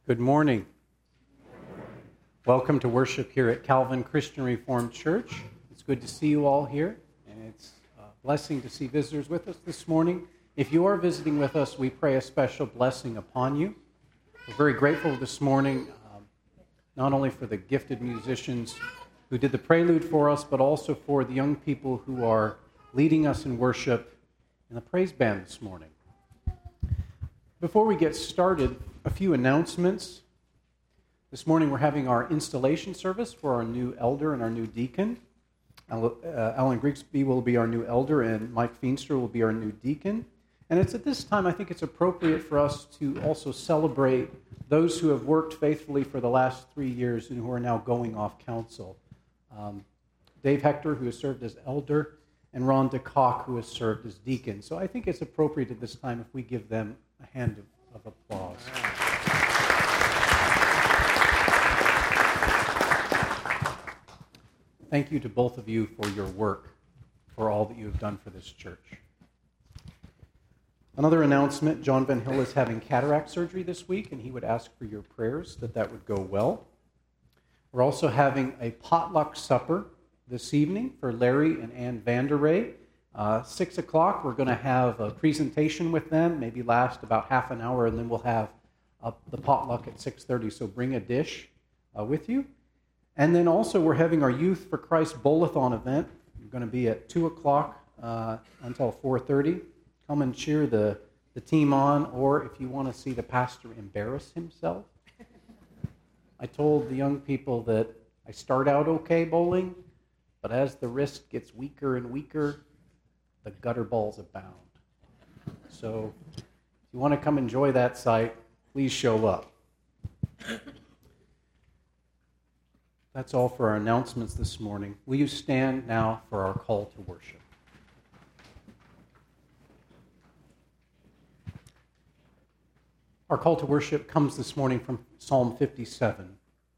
Good morning. Welcome to worship here at Calvin Christian Reformed Church. It's good to see you all here, and it's a blessing to see visitors with us this morning. If you are visiting with us, we pray a special blessing upon you. We're very grateful this morning, not only for the gifted musicians who did the prelude for us, but also for the young people who are leading us in worship in the praise band this morning. Before we get started, a few announcements. This morning we're having our installation service for our new elder and our new deacon. Alan Grigsby will be our new elder and Mike Feenstra will be our new deacon. And it's at this time I think it's appropriate for us to also celebrate those who have worked faithfully for the last 3 years and who are now going off council. Dave Hector, who has served as elder, and Ron DeCock, who has served as deacon. So I think it's appropriate at this time if we give them a hand of applause. Thank you to both of you for your work, for all that you have done for this church. Another announcement, John Van Hill is having cataract surgery this week, and he would ask for your prayers that would go well. We're also having a potluck supper this evening for Larry and Ann Vanderay. 6 o'clock, we're going to have a presentation with them, maybe last about half an hour, and then we'll have the potluck at 6:30, so bring a dish with you. And then also we're having our Youth for Christ Bowl-a-thon event. We're going to be at 2 o'clock until 4:30. Come and cheer the team on, or if you want to see the pastor embarrass himself. I told the young people that I start out okay bowling, but as the wrist gets weaker and weaker, the gutter balls abound. So if you want to come enjoy that sight, please show up. That's all for our announcements this morning. Will you stand now for our call to worship? Our call to worship comes this morning from Psalm 57.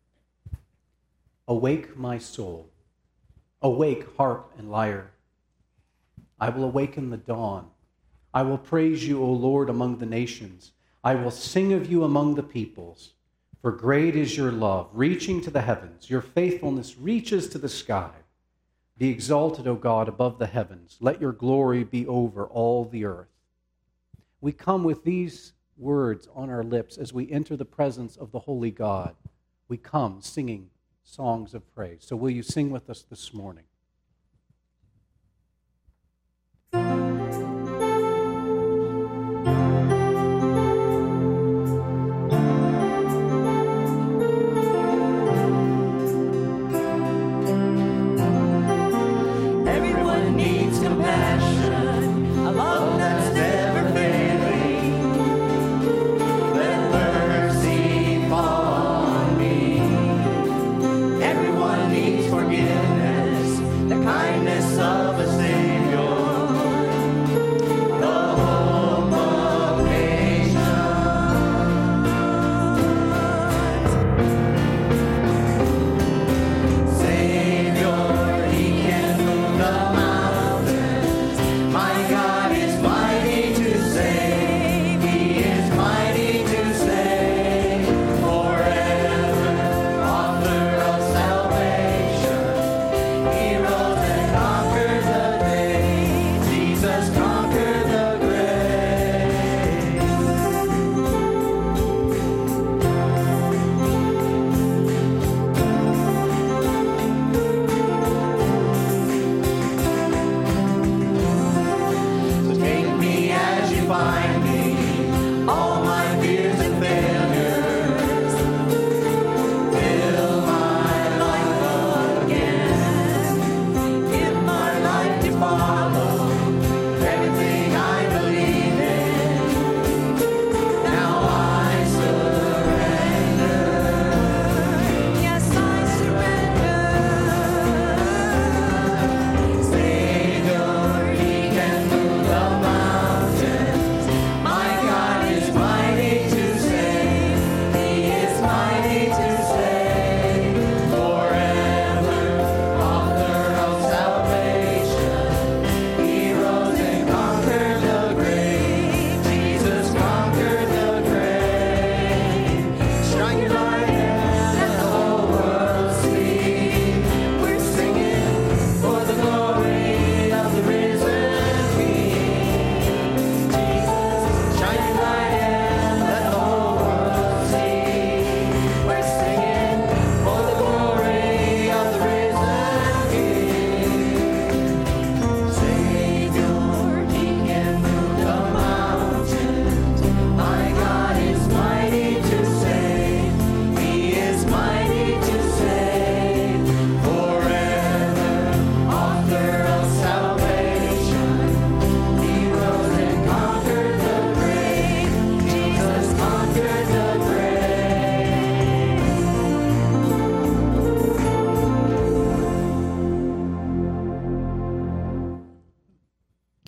Awake, my soul. Awake, harp and lyre. I will awaken the dawn. I will praise you, O Lord, among the nations. I will sing of you among the peoples. For great is your love, reaching to the heavens. Your faithfulness reaches to the sky. Be exalted, O God, above the heavens. Let your glory be over all the earth. We come with these words on our lips as we enter the presence of the holy God. We come singing songs of praise. So will you sing with us this morning?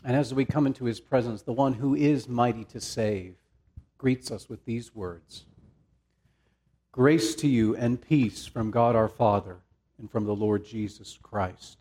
And as we come into his presence, the one who is mighty to save greets us with these words: "Grace to you and peace from God our Father and from the Lord Jesus Christ."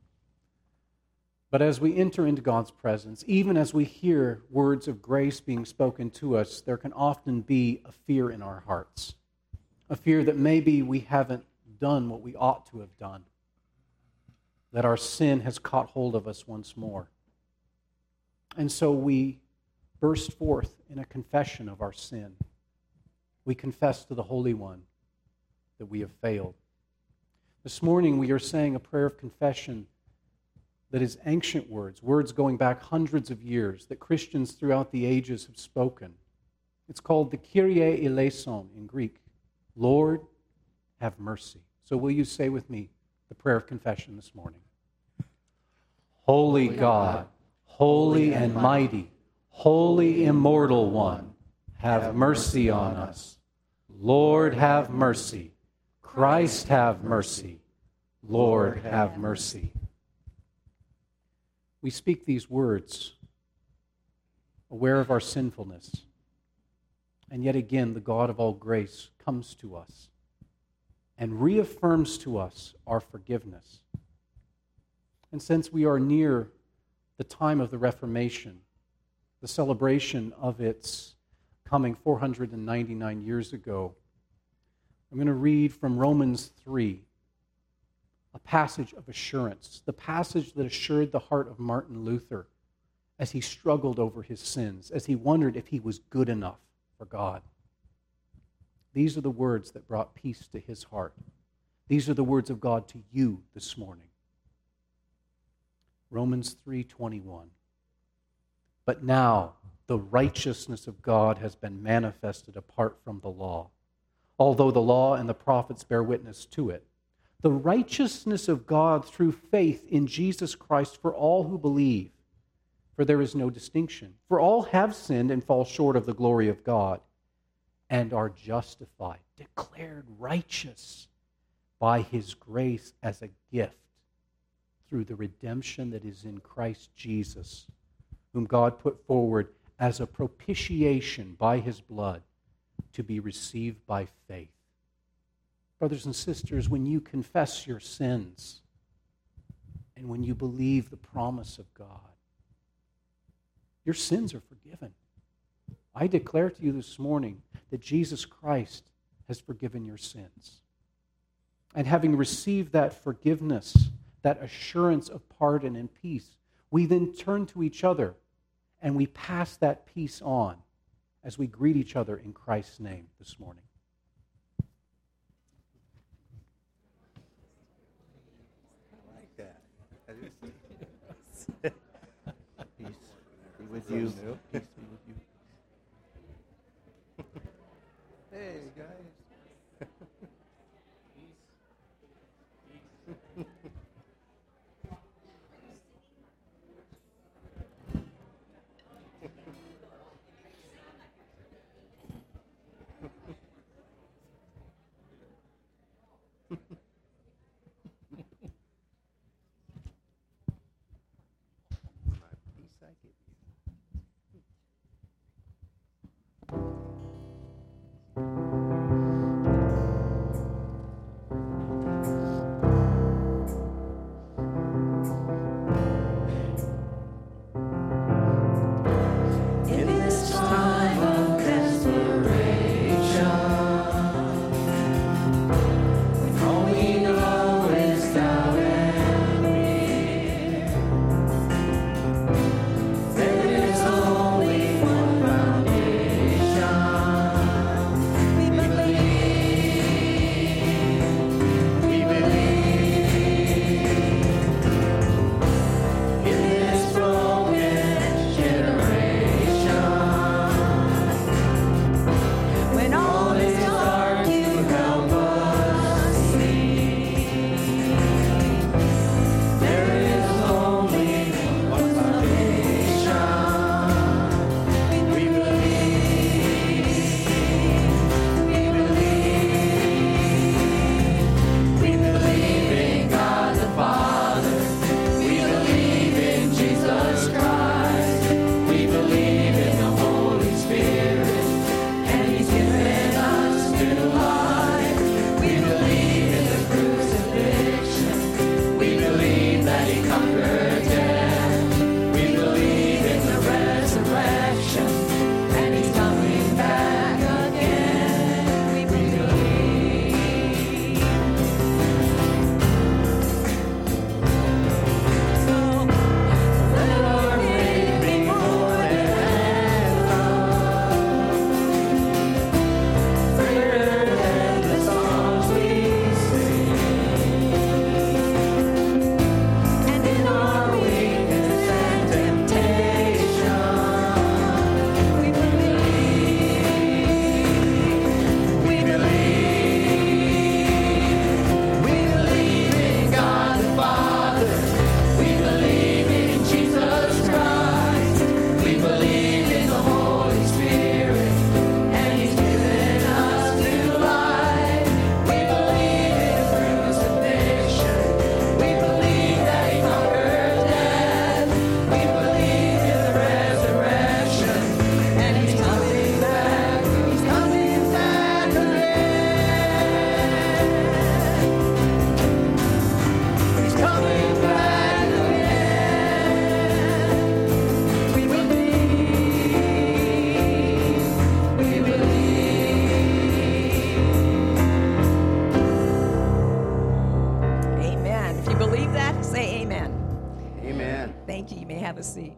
But as we enter into God's presence, even as we hear words of grace being spoken to us, there can often be a fear in our hearts. A fear that maybe we haven't done what we ought to have done. That our sin has caught hold of us once more. And so we burst forth in a confession of our sin. We confess to the Holy One that we have failed. This morning we are saying a prayer of confession that is ancient words, words going back hundreds of years that Christians throughout the ages have spoken. It's called the Kyrie eleison in Greek. Lord, have mercy. So will you say with me the prayer of confession this morning? Holy God, holy and mighty, holy immortal one, have mercy on us. Lord, have mercy. Christ, have mercy. Lord, have mercy. We speak these words, aware of our sinfulness. And yet again, the God of all grace comes to us and reaffirms to us our forgiveness. And since we are near the time of the Reformation, the celebration of its coming 499 years ago, I'm going to read from Romans 3, a passage of assurance, the passage that assured the heart of Martin Luther as he struggled over his sins, as he wondered if he was good enough for God. These are the words that brought peace to his heart. These are the words of God to you this morning. Romans 3:21. But now the righteousness of God has been manifested apart from the law, although the law and the prophets bear witness to it. The righteousness of God through faith in Jesus Christ for all who believe. For there is no distinction. For all have sinned and fall short of the glory of God, and are justified, declared righteous by His grace as a gift through the redemption that is in Christ Jesus, whom God put forward as a propitiation by His blood to be received by faith. Brothers and sisters, when you confess your sins and when you believe the promise of God, your sins are forgiven. I declare to you this morning that Jesus Christ has forgiven your sins. And having received that forgiveness, that assurance of pardon and peace, we then turn to each other and we pass that peace on as we greet each other in Christ's name this morning. Peace be with you. Peace be with you. Hey, guys. There Thank you. You may have a seat.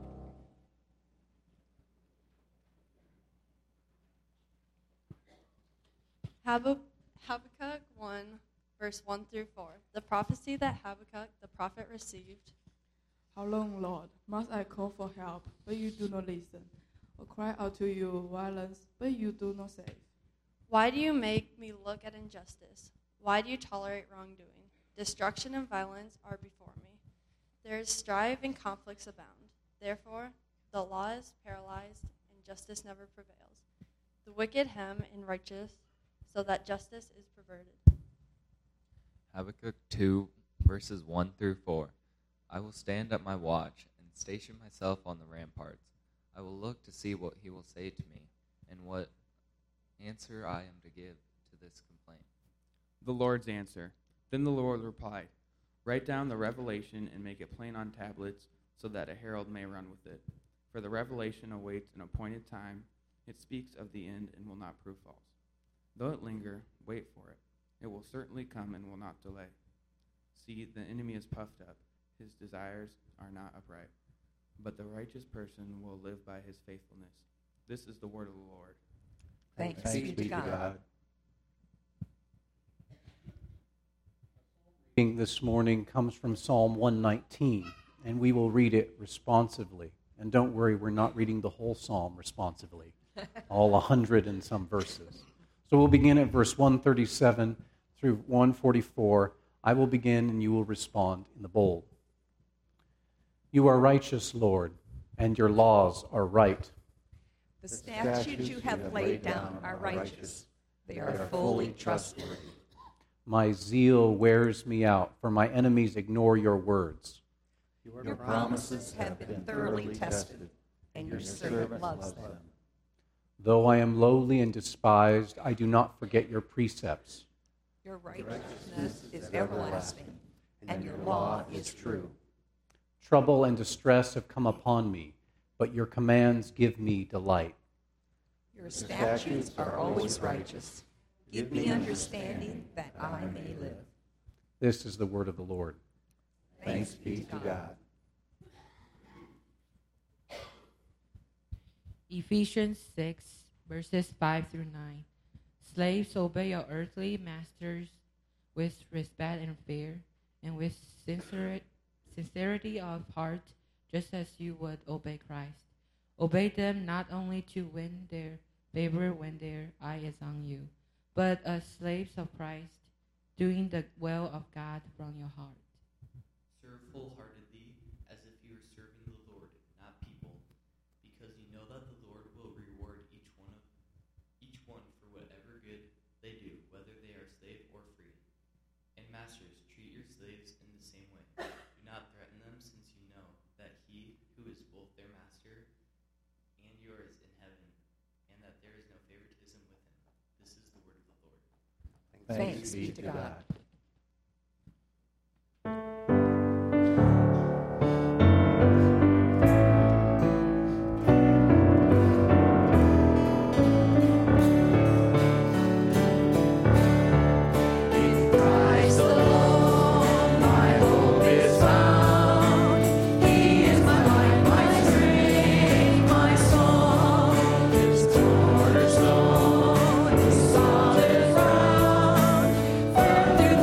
Habakkuk 1, verse 1 through 4. The prophecy that Habakkuk the prophet received. How long, Lord, must I call for help, but you do not listen, or cry out to you violence, but you do not save? Why do you make me look at injustice? Why do you tolerate wrongdoing? Destruction and violence are before me. There is strife and conflicts abound. Therefore, the law is paralyzed, and justice never prevails. The wicked hem in righteous, so that justice is perverted. Habakkuk 2, verses 1 through 4. I will stand at my watch and station myself on the ramparts. I will look to see what he will say to me, and what answer I am to give to this complaint. The Lord's answer. Then the Lord replied, Write down the revelation and make it plain on tablets, so that a herald may run with it. For the revelation awaits an appointed time. It speaks of the end and will not prove false. Though it linger, wait for it. It will certainly come and will not delay. See, the enemy is puffed up. His desires are not upright. But the righteous person will live by his faithfulness. This is the word of the Lord. Thanks be to God. Reading this morning comes from Psalm 119, and we will read it responsively. And don't worry, we're not reading the whole psalm responsively, all 100 and some verses. So we'll begin at verse 137 through 144. I will begin and you will respond in the bold. You are righteous, Lord, and your laws are right. The statutes you have laid down are righteous. They are fully trustworthy. My zeal wears me out, for my enemies ignore your words. Your promises have been thoroughly tested, and your servant loves them. Though I am lowly and despised, I do not forget your precepts. Your righteousness is everlasting, and your law is true. Trouble and distress have come upon me, but your commands give me delight. Your statutes are always righteous. Give me understanding that I may live. This is the word of the Lord. Thanks be to God. Ephesians 6, verses 5 through 9. Slaves, obey your earthly masters with respect and fear, and with sincerity of heart, just as you would obey Christ. Obey them not only to win their favor when their eye is on you, but as slaves of Christ, doing the will of God from your heart. Serve full-heartedly, as if you were serving the Lord, not people, because you know that the Lord will reward each one for whatever good they do, whether they are slave or free. And masters, treat your slaves in the same way. Do not threaten them, since you know that he who is both their master and yours in heaven, and that there is no favoritism with him. This is the word of the Lord. Thanks be to God. Through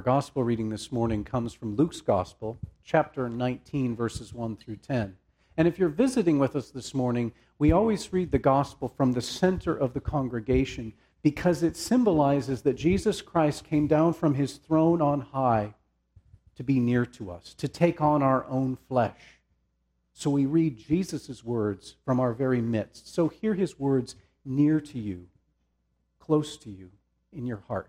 gospel reading this morning comes from Luke's Gospel, chapter 19, verses 1 through 10. And if you're visiting with us this morning, we always read the gospel from the center of the congregation because it symbolizes that Jesus Christ came down from his throne on high to be near to us, to take on our own flesh. So we read Jesus' words from our very midst. So hear his words near to you, close to you, in your heart.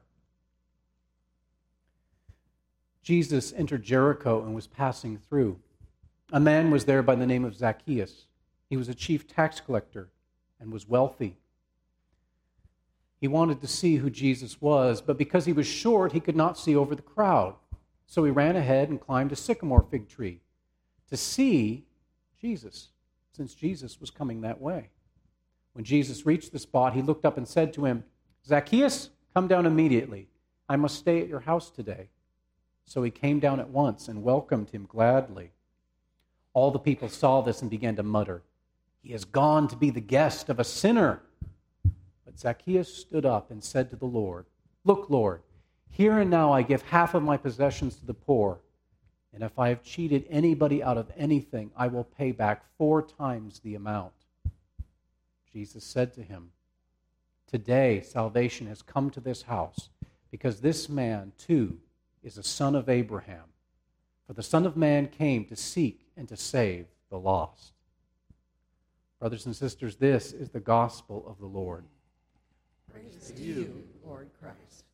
Jesus entered Jericho and was passing through. A man was there by the name of Zacchaeus. He was a chief tax collector and was wealthy. He wanted to see who Jesus was, but because he was short, he could not see over the crowd. So he ran ahead and climbed a sycamore fig tree to see Jesus, since Jesus was coming that way. When Jesus reached the spot, he looked up and said to him, "Zacchaeus, come down immediately. I must stay at your house today." So he came down at once and welcomed him gladly. All the people saw this and began to mutter, "He has gone to be the guest of a sinner." But Zacchaeus stood up and said to the Lord, "Look, Lord, here and now I give half of my possessions to the poor, and if I have cheated anybody out of anything, I will pay back 4 times the amount." Jesus said to him, "Today salvation has come to this house, because this man too is a son of Abraham. For the Son of Man came to seek and to save the lost." Brothers and sisters, this is the gospel of the Lord. Praise to you, Lord Christ.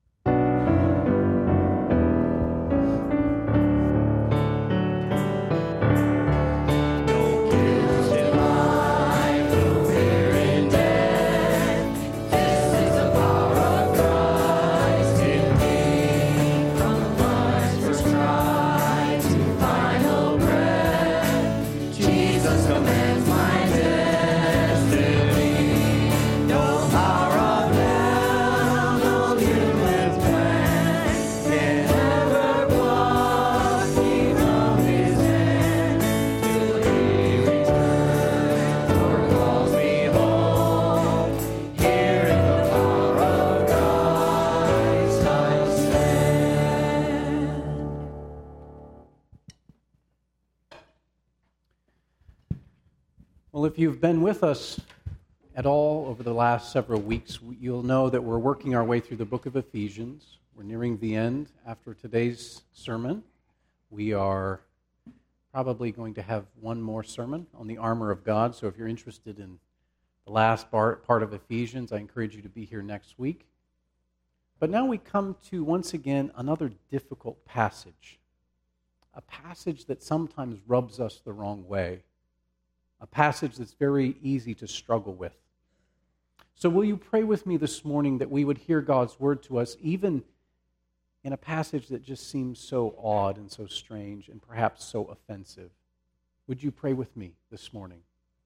Well, if you've been with us at all over the last several weeks, you'll know that we're working our way through the book of Ephesians. We're nearing the end after today's sermon. We are probably going to have one more sermon on the armor of God, so if you're interested in the last part of Ephesians, I encourage you to be here next week. But now we come to, once again, another difficult passage, a passage that sometimes rubs us the wrong way. A passage that's very easy to struggle with. So will you pray with me this morning that we would hear God's word to us, even in a passage that just seems so odd and so strange and perhaps so offensive? Would you pray with me this morning?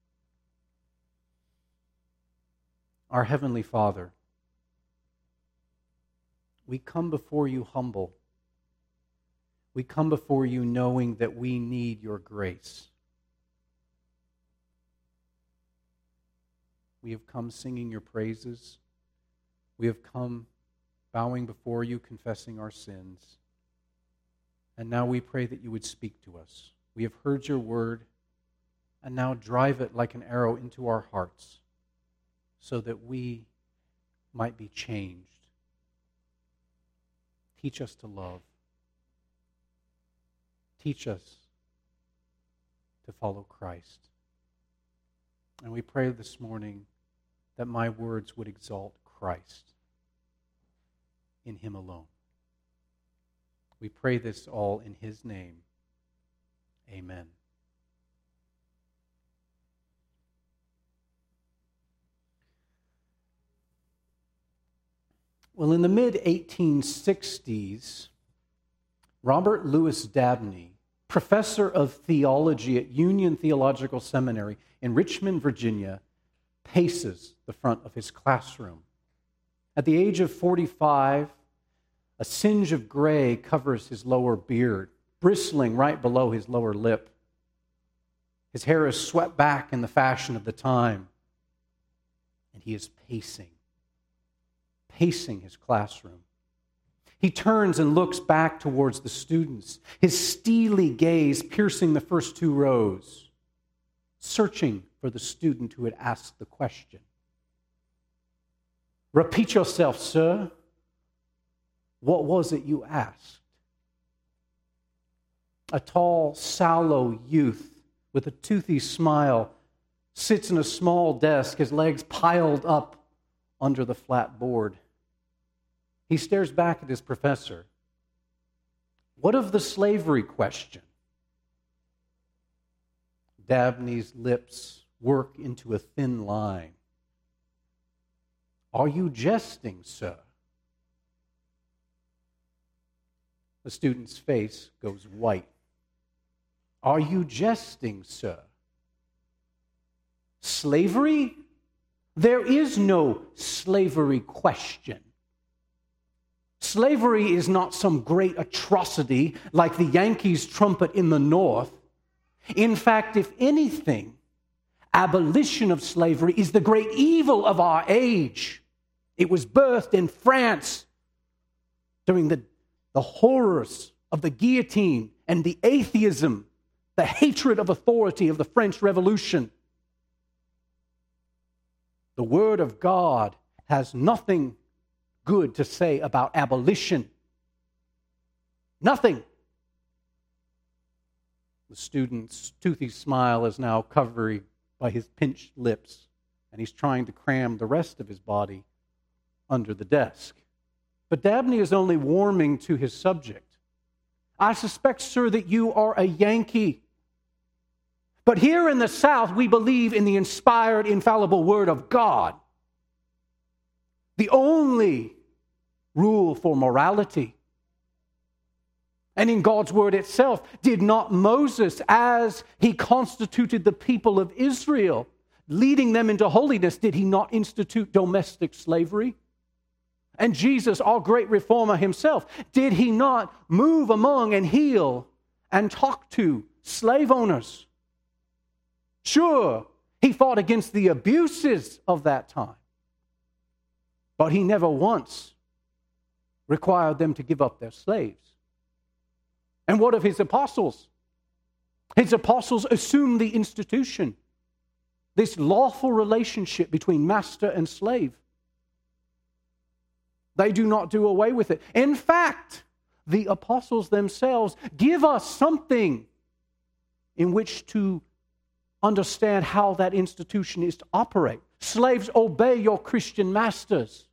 Our Heavenly Father, we come before you humble. We come before you knowing that we need your grace. We have come singing your praises. We have come bowing before you, confessing our sins. And now we pray that you would speak to us. We have heard your word, and now drive it like an arrow into our hearts so that we might be changed. Teach us to love. Teach us to follow Christ. And we pray this morning that my words would exalt Christ in him alone. We pray this all in his name. Amen. Well, in the mid-1860s, Robert Louis Dabney, professor of theology at Union Theological Seminary in Richmond, Virginia, paces the front of his classroom. At the age of 45, a singe of gray covers his lower beard, bristling right below his lower lip. His hair is swept back in the fashion of the time, and he is pacing his classroom. He turns and looks back towards the students, his steely gaze piercing the first two rows, searching for the student who had asked the question. Repeat yourself, sir. What was it you asked? A tall, sallow youth with a toothy smile sits in a small desk, his legs piled up under the flat board. He stares back at his professor. What of the slavery question? Dabney's lips work into a thin line. Are you jesting, sir? The student's face goes white. Are you jesting, sir? Slavery? There is no slavery question. Slavery is not some great atrocity like the Yankees trumpet in the North. In fact, if anything, abolition of slavery is the great evil of our age. It was birthed in France during the horrors of the guillotine and the atheism, the hatred of authority of the French Revolution. The Word of God has nothing good to say about abolition. Nothing. The student's toothy smile is now covered by his pinched lips, and he's trying to cram the rest of his body under the desk. But Dabney is only warming to his subject. I suspect, sir, that you are a Yankee. But here in the South, we believe in the inspired, infallible Word of God. The only rule for morality. And in God's Word itself, did not Moses, as he constituted the people of Israel, leading them into holiness, did he not institute domestic slavery? And Jesus, our great reformer himself, did he not move among and heal and talk to slave owners? Sure, he fought against the abuses of that time. But he never once required them to give up their slaves. And what of his apostles? His apostles assumed the institution, this lawful relationship between master and slave. They do not do away with it. In fact, the apostles themselves give us something in which to understand how that institution is to operate. Slaves, obey your Christian masters.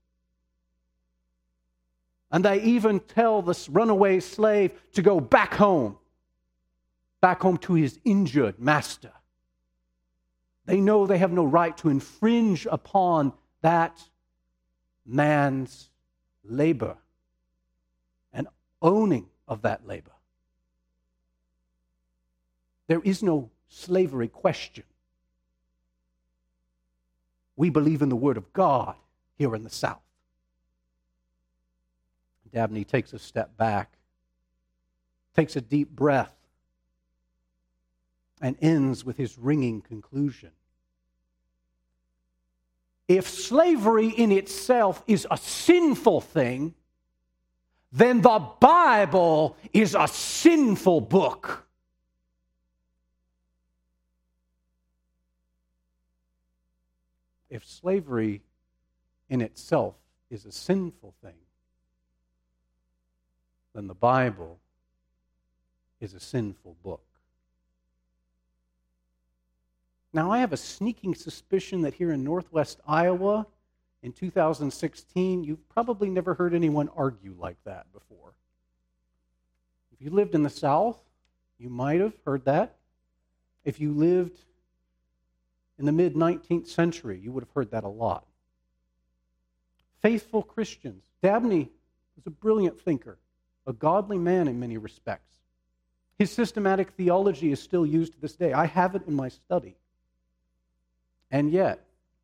And they even tell this runaway slave to go back home to his injured master. They know they have no right to infringe upon that man's labor and owning of that labor. There is no slavery question. We believe in the Word of God here in the South. Dabney takes a step back, takes a deep breath, and ends with his ringing conclusion. If slavery in itself is a sinful thing, then the Bible is a sinful book. If slavery in itself is a sinful thing, then the Bible is a sinful book. Now, I have a sneaking suspicion that here in Northwest Iowa in 2016, you've probably never heard anyone argue like that before. If you lived in the South, you might have heard that. If you lived in the mid-19th century, you would have heard that a lot. Faithful Christians. Dabney was a brilliant thinker, a godly man in many respects. His systematic theology is still used to this day. I have it in my study. And yet,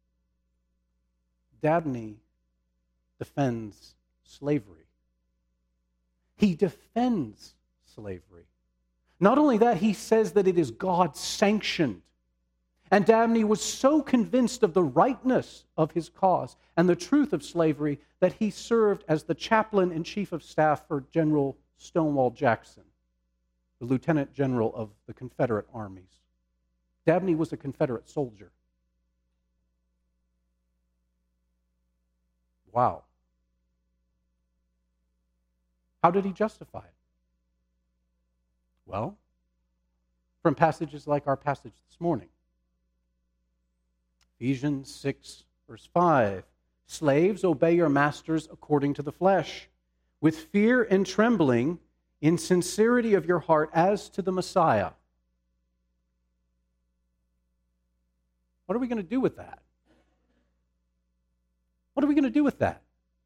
Dabney defends slavery. He defends slavery. Not only that, he says that it is God-sanctioned. And Dabney was so convinced of the rightness of his cause and the truth of slavery that he served as the chaplain and chief of staff for General Stonewall Jackson, the lieutenant general of the Confederate armies. Dabney was a Confederate soldier. Wow. How did he justify it? Well, from passages like our passage this morning. Ephesians 6, verse 5. Slaves, obey your masters according to the flesh, with fear and trembling, in sincerity of your heart as to the Messiah. What are we going to do with that? What are we going to do with that?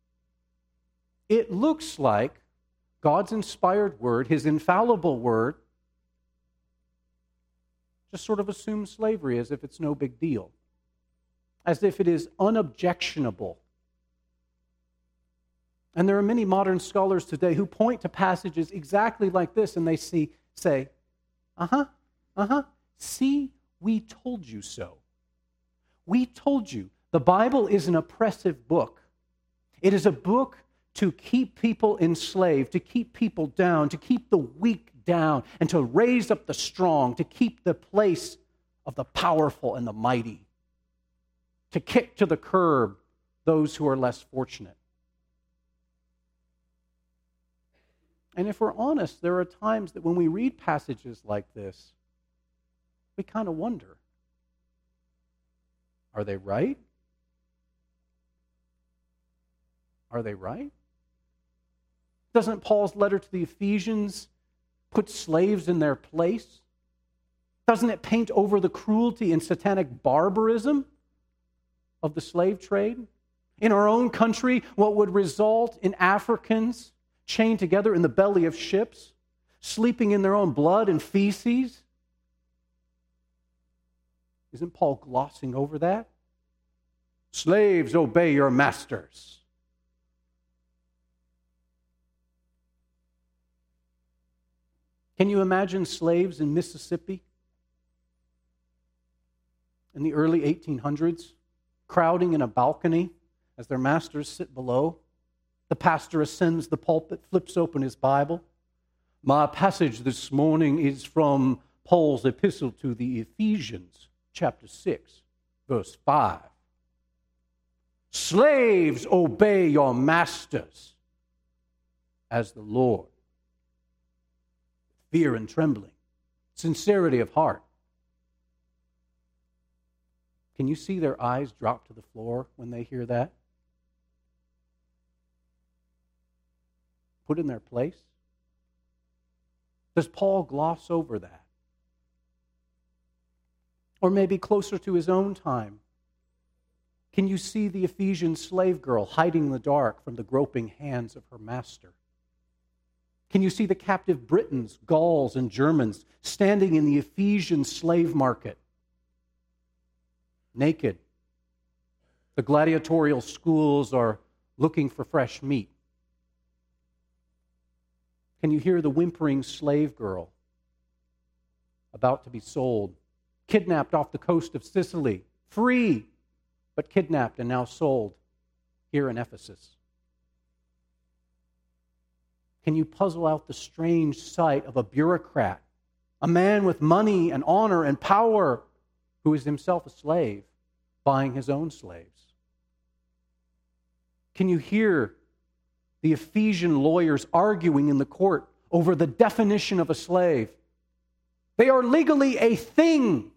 It looks like God's inspired word, his infallible word, just sort of assumes slavery as if it's no big deal, as if it is unobjectionable. And there are many modern scholars today who point to passages exactly like this and they say, see, we told you so. We told you. The Bible is an oppressive book. It is a book to keep people enslaved, to keep people down, to keep the weak down, and to raise up the strong, to keep the place of the powerful and the mighty, to kick to the curb those who are less fortunate. And if we're honest, there are times that when we read passages like this, we kind of wonder, are they right? Are they right? Doesn't Paul's letter to the Ephesians put slaves in their place? Doesn't it paint over the cruelty and satanic barbarism of the slave trade? In our own country, what would result in Africans chained together in the belly of ships, sleeping in their own blood and feces? Isn't Paul glossing over that? Slaves, obey your masters. Can you imagine slaves in Mississippi in the early 1800s crowding in a balcony as their masters sit below? The pastor ascends the pulpit, flips open his Bible. My passage this morning is from Paul's epistle to the Ephesians, chapter 6, verse 5. Slaves, obey your masters as the Lord. Fear and trembling, sincerity of heart. Can you see their eyes drop to the floor when they hear that? Put in their place? Does Paul gloss over that? Or maybe closer to his own time, can you see the Ephesian slave girl hiding in the dark from the groping hands of her master? Can you see the captive Britons, Gauls, and Germans standing in the Ephesian slave market, naked? The gladiatorial schools are looking for fresh meat. Can you hear the whimpering slave girl about to be sold, kidnapped off the coast of Sicily, free, but kidnapped and now sold here in Ephesus? Can you puzzle out the strange sight of a bureaucrat, a man with money and honor and power who is himself a slave, buying his own slaves? Can you hear the Ephesian lawyers arguing in the court over the definition of a slave? They are legally a thing.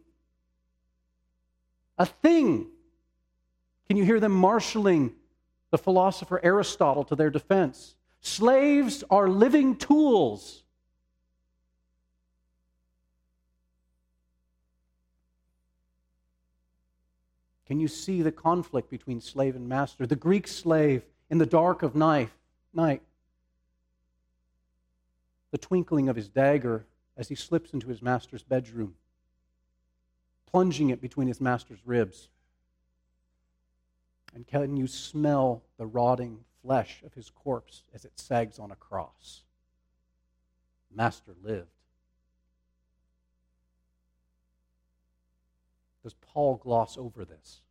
A thing. Can you hear them marshaling the philosopher Aristotle to their defense? Slaves are living tools. Can you see the conflict between slave and master? The Greek slave in the dark of night, the twinkling of his dagger as he slips into his master's bedroom, plunging it between his master's ribs. And can you smell the rotting flesh of his corpse as it sags on a cross? Master lived. Does Paul gloss over this?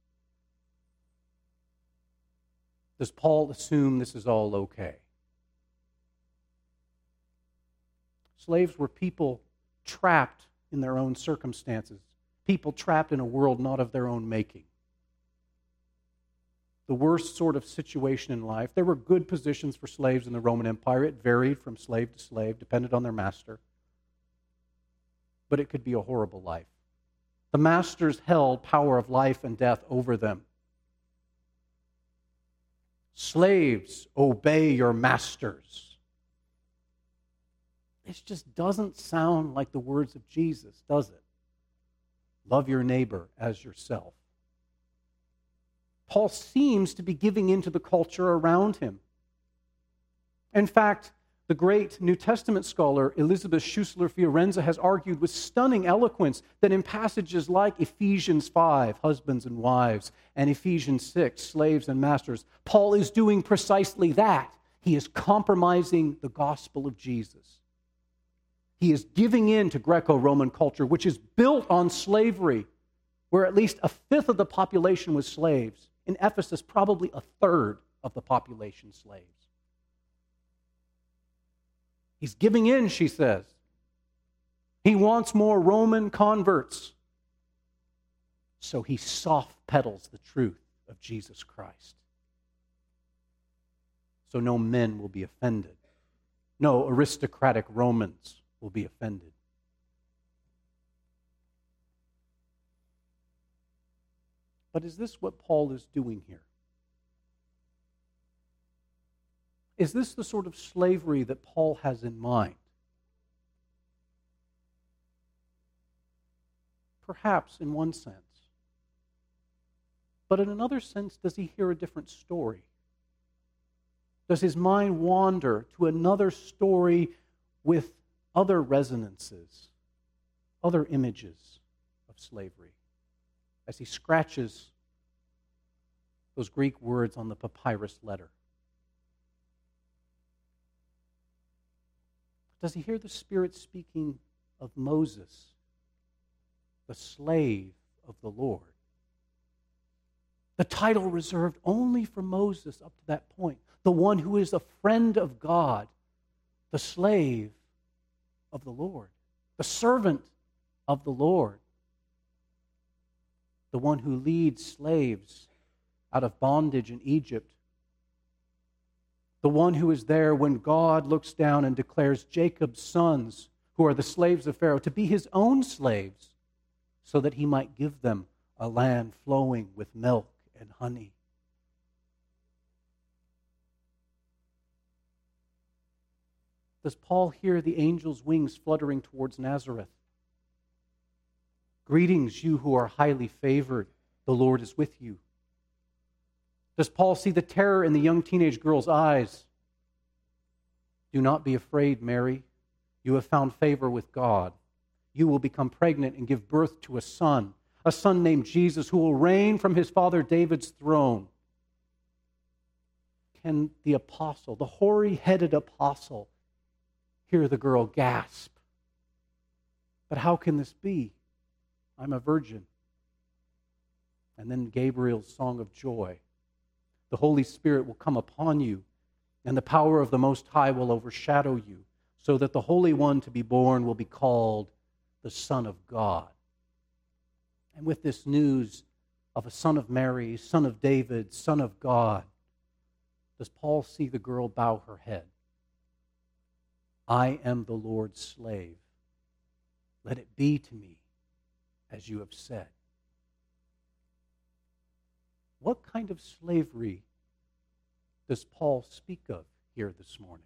Does Paul assume this is all okay? Slaves were people trapped in their own circumstances, people trapped in a world not of their own making. The worst sort of situation in life. There were good positions for slaves in the Roman Empire. It varied from slave to slave, depended on their master. But it could be a horrible life. The masters held power of life and death over them. Slaves, obey your masters. This just doesn't sound like the words of Jesus, does it? Love your neighbor as yourself. Paul seems to be giving into the culture around him. In fact, the great New Testament scholar Elizabeth Schussler Fiorenza has argued with stunning eloquence that in passages like Ephesians 5, husbands and wives, and Ephesians 6, slaves and masters, Paul is doing precisely that. He is compromising the gospel of Jesus. He is giving in to Greco-Roman culture, which is built on slavery, where at least a fifth of the population was slaves. In Ephesus, probably a third of the population slaves. He's giving in, she says. He wants more Roman converts. So he soft pedals the truth of Jesus Christ. So no men will be offended. No aristocratic Romans will be offended. But is this what Paul is doing here? Is this the sort of slavery that Paul has in mind? Perhaps in one sense. But in another sense, does he hear a different story? Does his mind wander to another story with other resonances, other images of slavery? As he scratches those Greek words on the papyrus letter. Does he hear the Spirit speaking of Moses, the slave of the Lord? The title reserved only for Moses up to that point. The one who is a friend of God, the slave of the Lord, the servant of the Lord. The one who leads slaves out of bondage in Egypt. The one who is there when God looks down and declares Jacob's sons, who are the slaves of Pharaoh, to be his own slaves, so that he might give them a land flowing with milk and honey. Does Paul hear the angel's wings fluttering towards Nazareth? Greetings, you who are highly favored. The Lord is with you. Does Paul see the terror in the young teenage girl's eyes? Do not be afraid, Mary. You have found favor with God. You will become pregnant and give birth to a son named Jesus, who will reign from his father David's throne. Can the apostle, the hoary-headed apostle, hear the girl gasp? But how can this be? I'm a virgin. And then Gabriel's song of joy. The Holy Spirit will come upon you, and the power of the Most High will overshadow you, so that the Holy One to be born will be called the Son of God. And with this news of a son of Mary, son of David, son of God, does Paul see the girl bow her head? I am the Lord's slave. Let it be to me as you have said. What kind of slavery does Paul speak of here this morning?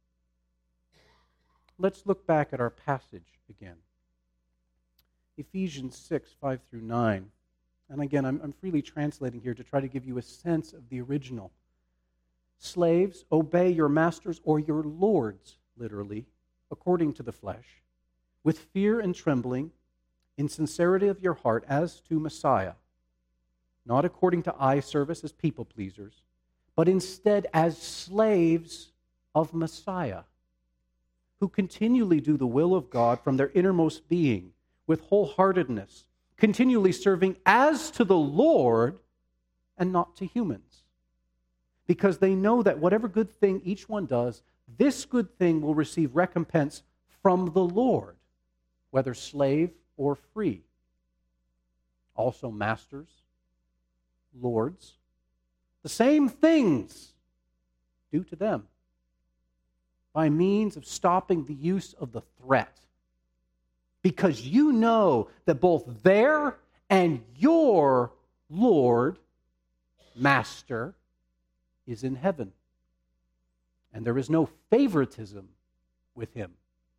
Let's look back at our passage again. Ephesians 6, 5 through 9. And again, I'm freely translating here to try to give you a sense of the original. Slaves, obey your masters or your lords, literally, according to the flesh, with fear and trembling, in sincerity of your heart as to Messiah, not according to eye service as people pleasers, but instead as slaves of Messiah, who continually do the will of God from their innermost being with wholeheartedness, continually serving as to the Lord and not to humans. Because they know that whatever good thing each one does, this good thing will receive recompense from the Lord, whether slave or free. Also masters, lords, the same things do to them by means of stopping the use of the threat. Because you know that both their and your Lord, Master, is in heaven. And there is no favoritism with him.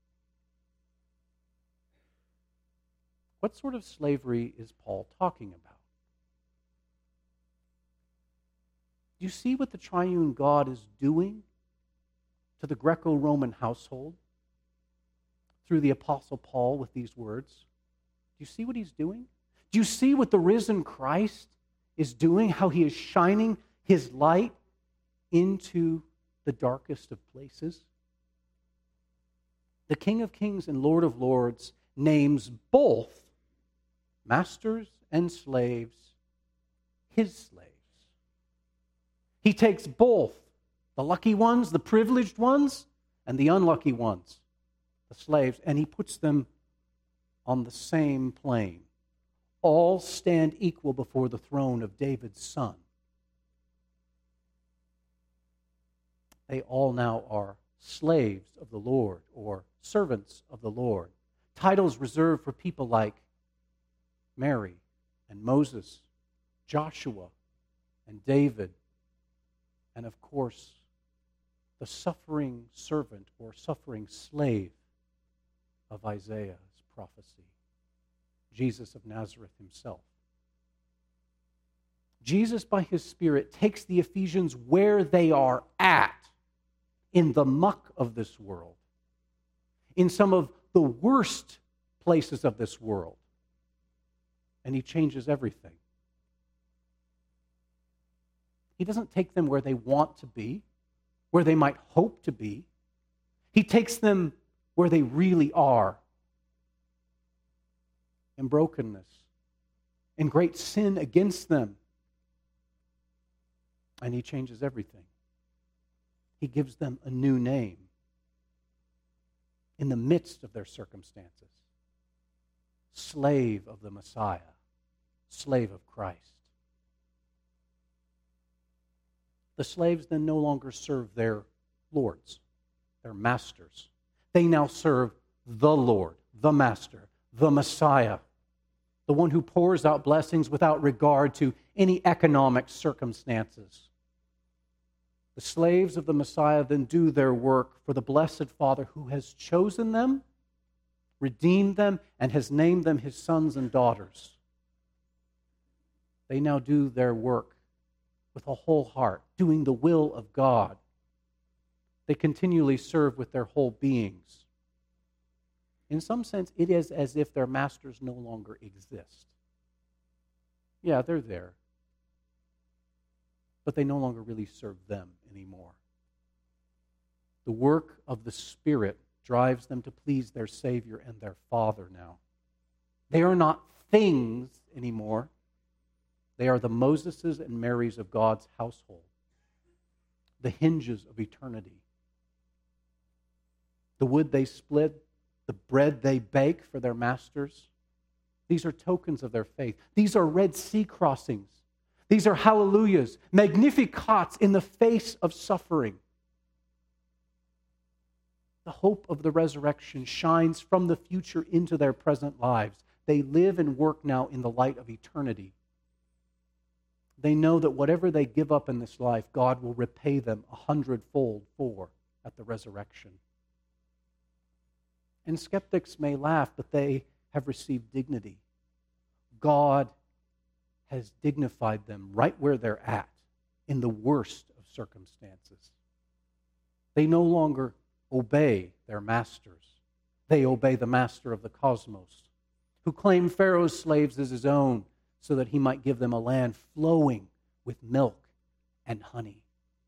What sort of slavery is Paul talking about? Do you see what the triune God is doing to the Greco-Roman household through the Apostle Paul with these words? Do you see what he's doing? Do you see what the risen Christ is doing? How he is shining his light into the darkest of places? The King of Kings and Lord of Lords names both masters and slaves his slaves. He takes both the lucky ones, the privileged ones, and the unlucky ones, the slaves, and he puts them on the same plane. All stand equal before the throne of David's Son. They all now are slaves of the Lord or servants of the Lord. Titles reserved for people like Mary and Moses, Joshua and David, and of course, the suffering servant or suffering slave of Isaiah's prophecy, Jesus of Nazareth himself. Jesus, by his Spirit, takes the Ephesians where they are at, in the muck of this world, in some of the worst places of this world, and he changes everything. He doesn't take them where they want to be, where they might hope to be. He takes them where they really are, in brokenness, in great sin against them. And he changes everything. He gives them a new name in the midst of their circumstances. Slave of the Messiah, slave of Christ. The slaves then no longer serve their lords, their masters. They now serve the Lord, the Master, the Messiah, the one who pours out blessings without regard to any economic circumstances. The slaves of the Messiah then do their work for the blessed Father who has chosen them, redeemed them, and has named them his sons and daughters. They now do their work with a whole heart, doing the will of God. They continually serve with their whole beings. In some sense, it is as if their masters no longer exist. Yeah, they're there, but they no longer really serve them anymore. The work of the Spirit drives them to please their Savior and their Father now. They are not things anymore. They are the Moseses and Marys of God's household, the hinges of eternity. The wood they split, the bread they bake for their masters, these are tokens of their faith. These are Red Sea crossings. These are hallelujahs, magnificats in the face of suffering. The hope of the resurrection shines from the future into their present lives. They live and work now in the light of eternity. They know that whatever they give up in this life, God will repay them 100-fold for at the resurrection. And skeptics may laugh, but they have received dignity. God has dignified them right where they're at, in the worst of circumstances. They no longer obey their masters. They obey the master of the cosmos, who claimed Pharaoh's slaves as his own so that he might give them a land flowing with milk and honey.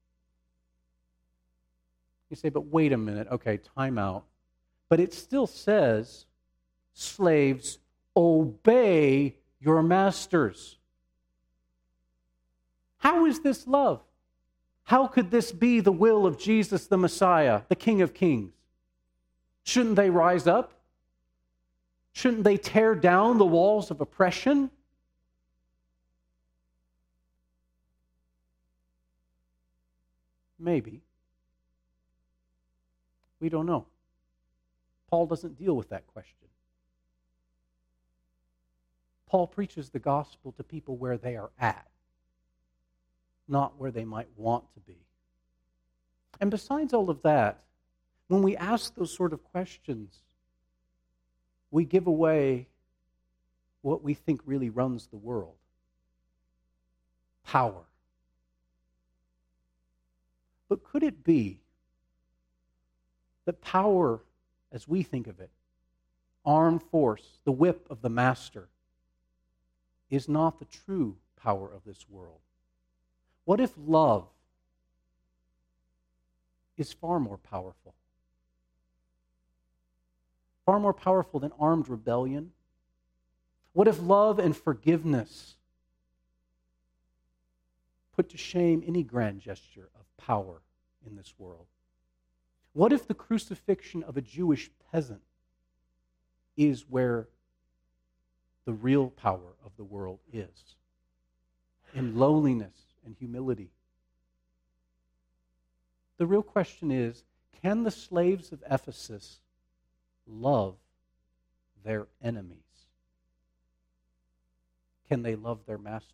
You say, but wait a minute. Okay, time out. But it still says, slaves, obey your masters. How is this love? How could this be the will of Jesus the Messiah, the King of Kings? Shouldn't they rise up? Shouldn't they tear down the walls of oppression? Maybe. We don't know. Paul doesn't deal with that question. Paul preaches the gospel to people where they are at, not where they might want to be. And besides all of that, when we ask those sort of questions, we give away what we think really runs the world: power. But could it be that power, as we think of it, armed force, the whip of the master, is not the true power of this world? What if love is far more powerful? Far more powerful than armed rebellion? What if love and forgiveness put to shame any grand gesture of power in this world? What if the crucifixion of a Jewish peasant is where the real power of the world is? In lowliness and humility. The real question is, can the slaves of Ephesus love their enemies? Can they love their masters?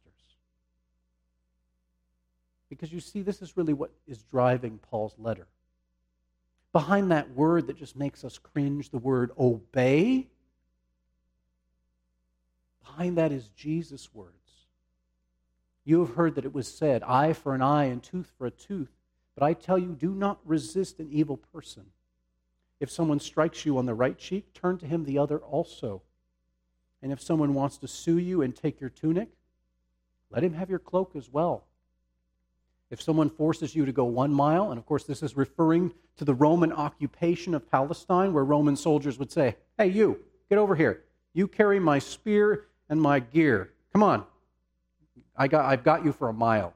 Because you see, this is really what is driving Paul's letter. Behind that word that just makes us cringe, the word obey, behind that is Jesus' words. You have heard that it was said, eye for an eye and tooth for a tooth. But I tell you, do not resist an evil person. If someone strikes you on the right cheek, turn to him the other also. And if someone wants to sue you and take your tunic, let him have your cloak as well. If someone forces you to go 1 mile, and of course this is referring to the Roman occupation of Palestine, where Roman soldiers would say, hey, you, get over here. You carry my spear and my gear. Come on. I've got you for 1 mile.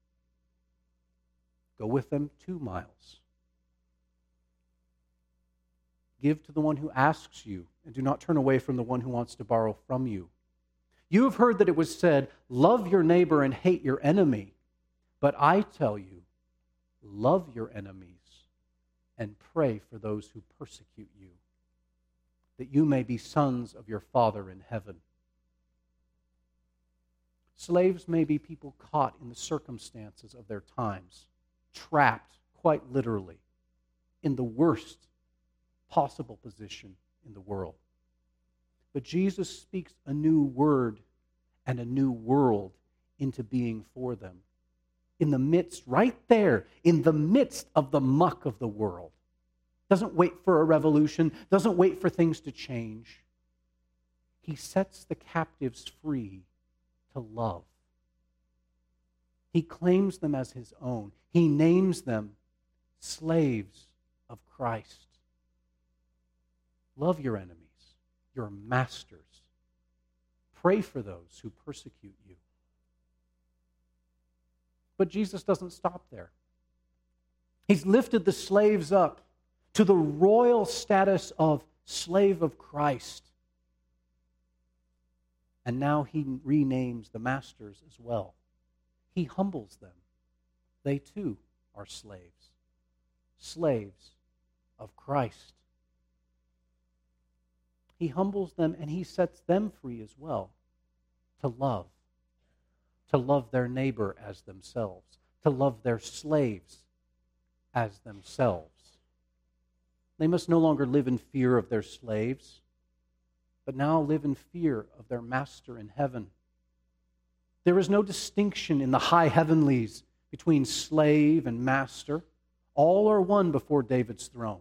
Go with them 2 miles. Give to the one who asks you, and do not turn away from the one who wants to borrow from you. You have heard that it was said, love your neighbor and hate your enemy. But I tell you, love your enemies and pray for those who persecute you, that you may be sons of your Father in heaven. Slaves may be people caught in the circumstances of their times, trapped, quite literally, in the worst possible position in the world. But Jesus speaks a new word and a new world into being for them. In the midst, right there, in the midst of the muck of the world. Doesn't wait for a revolution, doesn't wait for things to change. He sets the captives free to love. He claims them as his own. He names them slaves of Christ. Love your enemies, your masters. Pray for those who persecute you. But Jesus doesn't stop there. He's lifted the slaves up to the royal status of slave of Christ. And now he renames the masters as well. He humbles them. They too are slaves. Slaves of Christ. He humbles them and he sets them free as well to love. To love their neighbor as themselves. To love their slaves as themselves. They must no longer live in fear of their slaves, but now live in fear of their master in heaven. There is no distinction in the high heavenlies between slave and master. All are one before David's throne.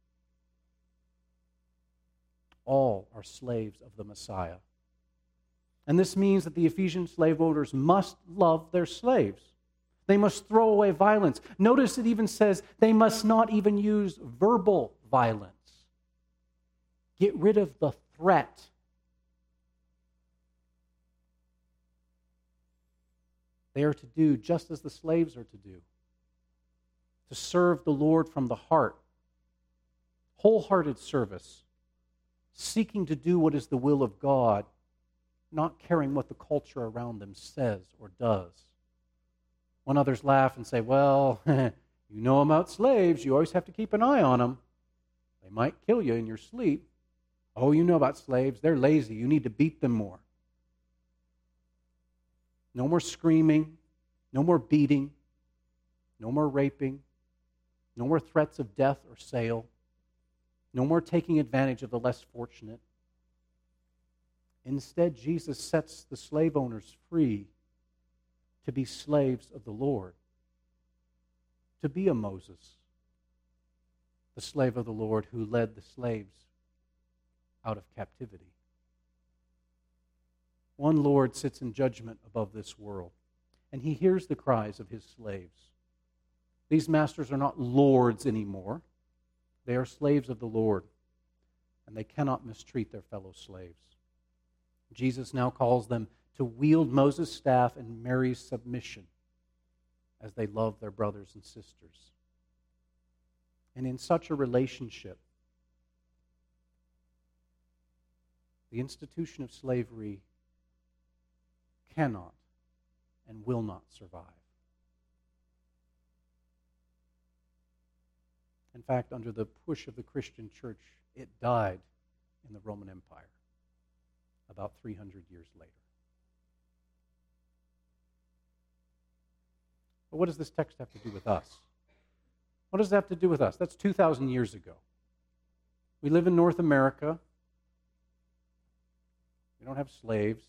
All are slaves of the Messiah. And this means that the Ephesian slave owners must love their slaves. They must throw away violence. Notice it even says they must not even use verbal violence. Get rid of the threat. They are to do just as the slaves are to do, to serve the Lord from the heart, wholehearted service, seeking to do what is the will of God, not caring what the culture around them says or does. When others laugh and say, well, you know about slaves, you always have to keep an eye on them. They might kill you in your sleep. Oh, you know about slaves, they're lazy, you need to beat them more. No more screaming, no more beating, no more raping, no more threats of death or sale, no more taking advantage of the less fortunate. Instead, Jesus sets the slave owners free to be slaves of the Lord, to be a Moses, the slave of the Lord who led the slaves out of captivity. One Lord sits in judgment above this world, and he hears the cries of his slaves. These masters are not lords anymore. They are slaves of the Lord, and they cannot mistreat their fellow slaves. Jesus now calls them to wield Moses' staff and Mary's submission as they love their brothers and sisters. And in such a relationship, the institution of slavery cannot and will not survive. In fact, under the push of the Christian church, it died in the Roman Empire about 300 years later. But what does this text have to do with us? What does it have to do with us? That's 2,000 years ago. We live in North America. We don't have slaves.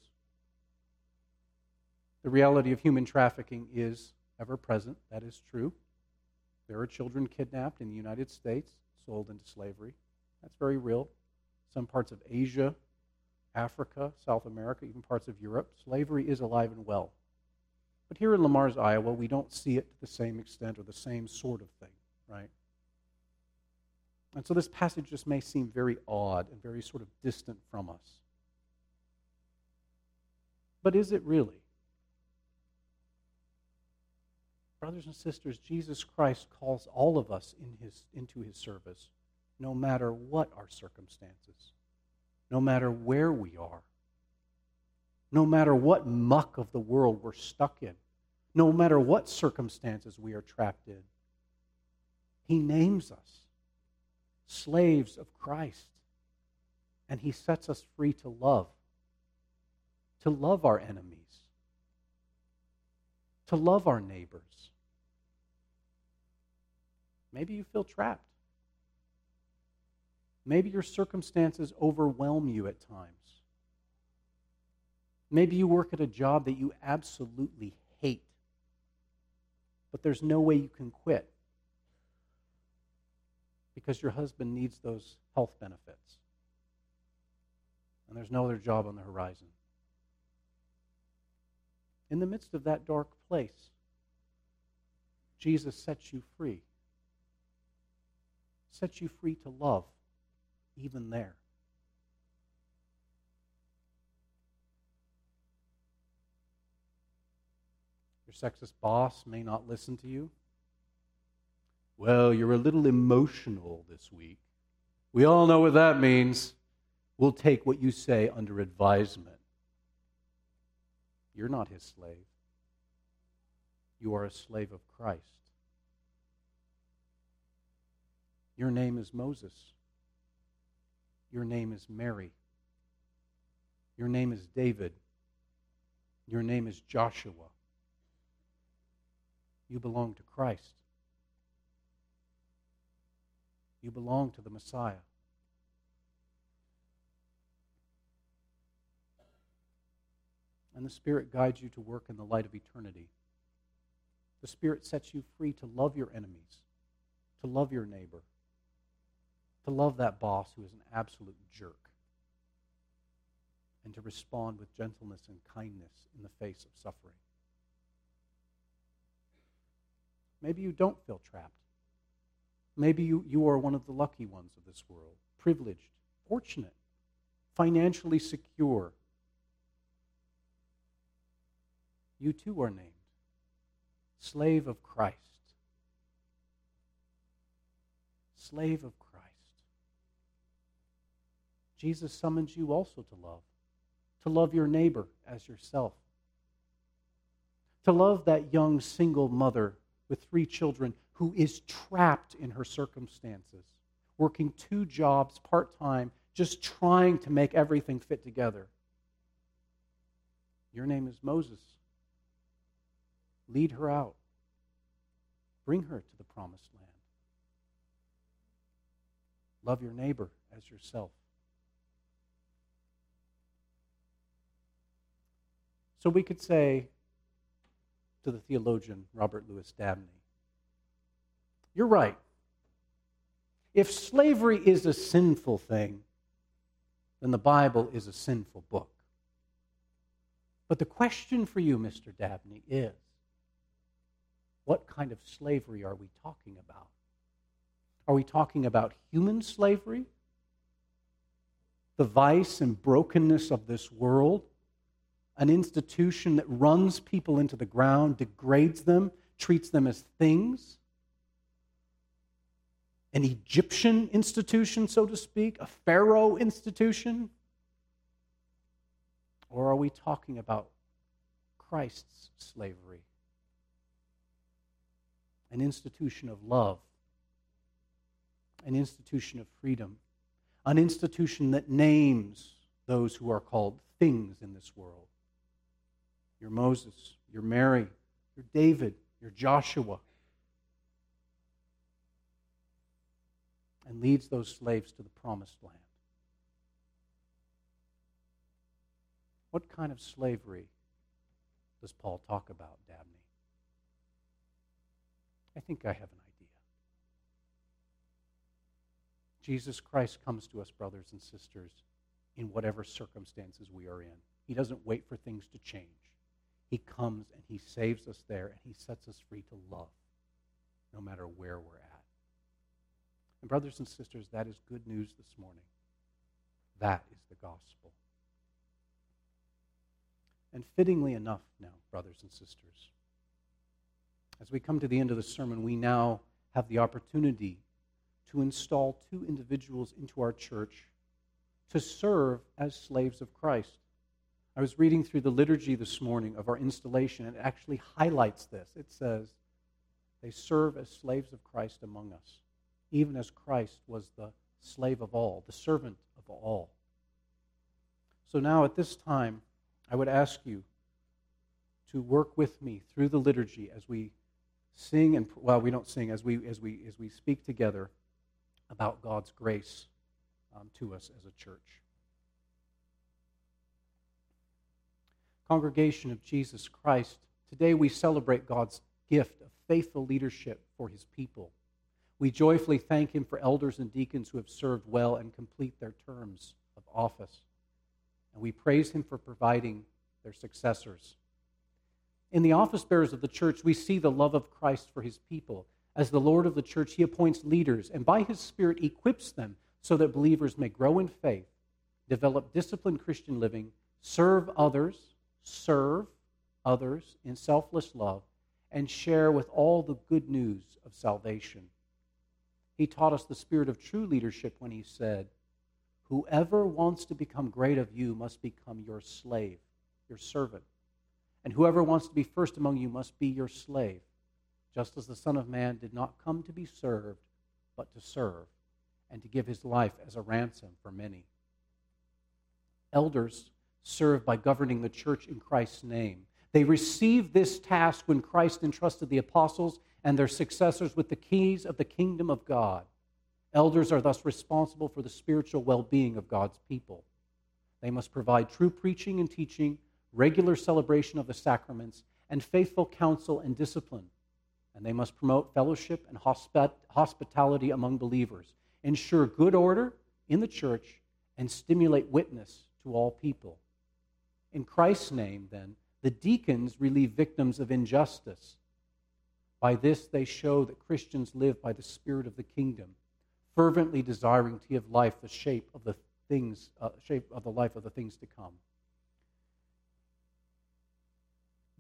The reality of human trafficking is ever present. That is true. There are children kidnapped in the United States, sold into slavery. That's very real. Some parts of Asia, Africa, South America, even parts of Europe, slavery is alive and well. But here in Le Mars, Iowa, we don't see it to the same extent or the same sort of thing, right? And so this passage just may seem very odd and very sort of distant from us. But is it really? Brothers and sisters, Jesus Christ calls all of us into his service, no matter what our circumstances, no matter where we are, no matter what muck of the world we're stuck in, no matter what circumstances we are trapped in. He names us slaves of Christ, and he sets us free to love our enemies, to love our neighbors. Maybe you feel trapped. Maybe your circumstances overwhelm you at times. Maybe you work at a job that you absolutely hate, but there's no way you can quit because your husband needs those health benefits, and there's no other job on the horizon. In the midst of that dark place, Jesus sets you free. Sets you free to love, even there. Your sexist boss may not listen to you. Well, you're a little emotional this week. We all know what that means. We'll take what you say under advisement. You're not his slave. You are a slave of Christ. Your name is Moses. Your name is Mary. Your name is David. Your name is Joshua. You belong to Christ. You belong to the Messiah. And the Spirit guides you to work in the light of eternity. The Spirit sets you free to love your enemies, to love your neighbor, to love that boss who is an absolute jerk, and to respond with gentleness and kindness in the face of suffering. Maybe you don't feel trapped. Maybe you are one of the lucky ones of this world, privileged, fortunate, financially secure. You too are named Slave of Christ. Slave of Christ. Jesus summons you also to love your neighbor as yourself, to love that young single mother with 3 children who is trapped in her circumstances, working 2 jobs part-time, just trying to make everything fit together. Your name is Moses. Lead her out. Bring her to the promised land. Love your neighbor as yourself. So we could say to the theologian Robert Louis Dabney, you're right. If slavery is a sinful thing, then the Bible is a sinful book. But the question for you, Mr. Dabney, is, what kind of slavery are we talking about? Are we talking about human slavery? The vice and brokenness of this world? An institution that runs people into the ground, degrades them, treats them as things? An Egyptian institution, so to speak? A Pharaoh institution? Or are we talking about Christ's slavery? An institution of love, an institution of freedom, an institution that names those who are called things in this world. You're Moses, you're Mary, you're David, you're Joshua. And leads those slaves to the promised land. What kind of slavery does Paul talk about, Dabney? I think I have an idea. Jesus Christ comes to us, brothers and sisters, in whatever circumstances we are in. He doesn't wait for things to change. He comes and he saves us there, and he sets us free to love, no matter where we're at. And brothers and sisters, that is good news this morning. That is the gospel. And fittingly enough now, brothers and sisters, as we come to the end of the sermon, we now have the opportunity to install 2 individuals into our church to serve as slaves of Christ. I was reading through the liturgy this morning of our installation, and it actually highlights this. It says, they serve as slaves of Christ among us, even as Christ was the slave of all, the servant of all. So now at this time, I would ask you to work with me through the liturgy as we sing, and well, we don't sing, as we speak together about God's grace to us as a church. Congregation of Jesus Christ, today we celebrate God's gift of faithful leadership for his people. We joyfully thank him for elders and deacons who have served well and complete their terms of office. And we praise him for providing their successors. In the office bearers of the church, we see the love of Christ for his people. As the Lord of the church, he appoints leaders, and by his Spirit equips them so that believers may grow in faith, develop disciplined Christian living, serve others in selfless love, and share with all the good news of salvation. He taught us the spirit of true leadership when he said, whoever wants to become great of you must become your slave, your servant. And whoever wants to be first among you must be your slave, just as the Son of Man did not come to be served, but to serve, and to give his life as a ransom for many. Elders serve by governing the church in Christ's name. They received this task when Christ entrusted the apostles and their successors with the keys of the kingdom of God. Elders are thus responsible for the spiritual well-being of God's people. They must provide true preaching and teaching, regular celebration of the sacraments, and faithful counsel and discipline. And they must promote fellowship and hospitality among believers, ensure good order in the church, and stimulate witness to all people. In Christ's name, then, the deacons relieve victims of injustice. By this, they show that Christians live by the spirit of the kingdom, fervently desiring to give life the shape of the life of the things to come.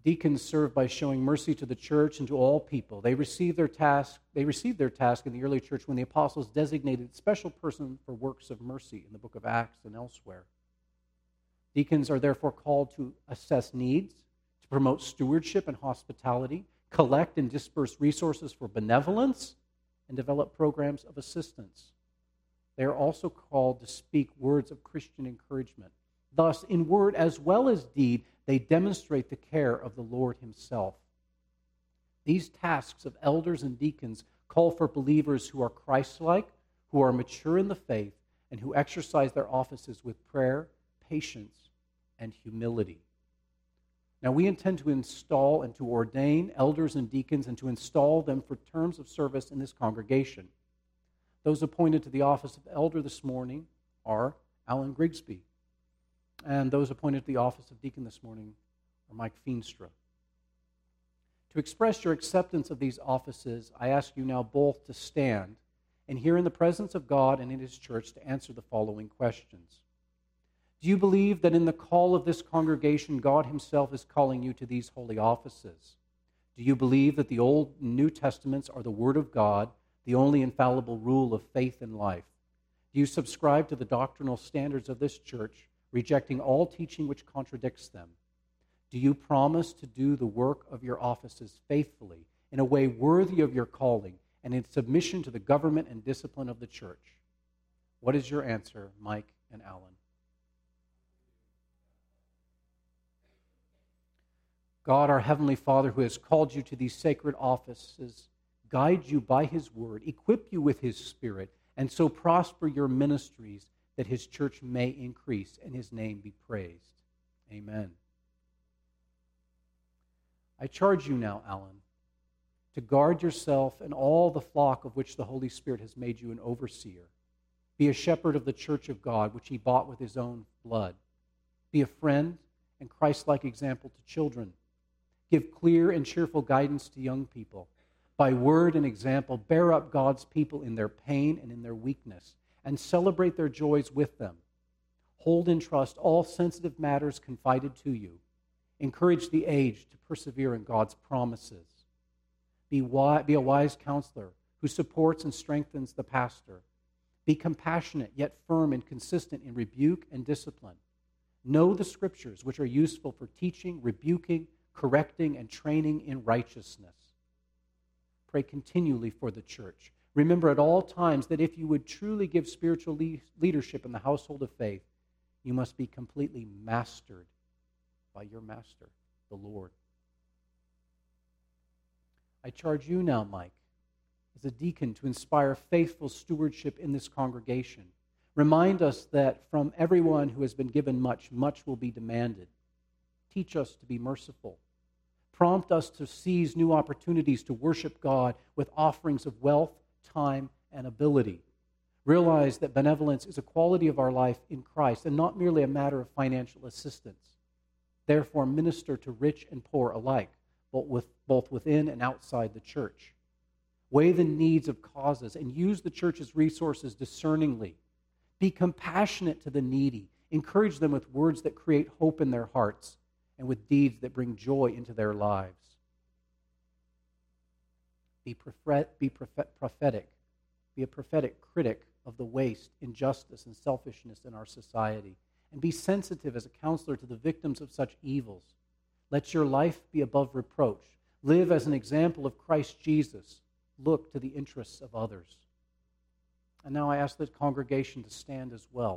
Deacons serve by showing mercy to the church and to all people. They received their task in the early church when the apostles designated a special person for works of mercy in the book of Acts and elsewhere. Deacons are therefore called to assess needs, to promote stewardship and hospitality, collect and disperse resources for benevolence, and develop programs of assistance. They are also called to speak words of Christian encouragement. Thus, in word as well as deed, they demonstrate the care of the Lord Himself. These tasks of elders and deacons call for believers who are Christ-like, who are mature in the faith, and who exercise their offices with prayer, patience, and humility. Now, we intend to install and to ordain elders and deacons and to install them for terms of service in this congregation. Those appointed to the office of elder this morning are Alan Grigsby, and those appointed to the office of deacon this morning are Mike Feenstra. To express your acceptance of these offices, I ask you now both to stand and here in the presence of God and in His church to answer the following questions. Do you believe that in the call of this congregation, God Himself is calling you to these holy offices? Do you believe that the Old and New Testaments are the Word of God, the only infallible rule of faith and life? Do you subscribe to the doctrinal standards of this church, rejecting all teaching which contradicts them? Do you promise to do the work of your offices faithfully, in a way worthy of your calling, and in submission to the government and discipline of the church? What is your answer, Mike and Alan? God, our Heavenly Father, who has called you to these sacred offices, guide you by His word, equip you with His Spirit, and so prosper your ministries that His church may increase and His name be praised. Amen. I charge you now, Alan, to guard yourself and all the flock of which the Holy Spirit has made you an overseer. Be a shepherd of the church of God, which He bought with His own blood. Be a friend and Christ-like example to children. Give clear and cheerful guidance to young people. By word and example, bear up God's people in their pain and in their weakness, and celebrate their joys with them. Hold in trust all sensitive matters confided to you. Encourage the aged to persevere in God's promises. Be a wise counselor who supports and strengthens the pastor. Be compassionate yet firm and consistent in rebuke and discipline. Know the Scriptures, which are useful for teaching, rebuking, correcting, and training in righteousness. Pray continually for the church. Remember at all times that if you would truly give spiritual leadership in the household of faith, you must be completely mastered by your master, the Lord. I charge you now, Mike, as a deacon, to inspire faithful stewardship in this congregation. Remind us that from everyone who has been given much, much will be demanded. Teach us to be merciful. Prompt us to seize new opportunities to worship God with offerings of wealth, time, and ability. Realize that benevolence is a quality of our life in Christ and not merely a matter of financial assistance. Therefore, minister to rich and poor alike, both within and outside the church. Weigh the needs of causes and use the church's resources discerningly. Be compassionate to the needy. Encourage them with words that create hope in their hearts and with deeds that bring joy into their lives. Be prophetic. Be a prophetic critic of the waste, injustice, and selfishness in our society. And be sensitive as a counselor to the victims of such evils. Let your life be above reproach. Live as an example of Christ Jesus. Look to the interests of others. And now I ask the congregation to stand as well.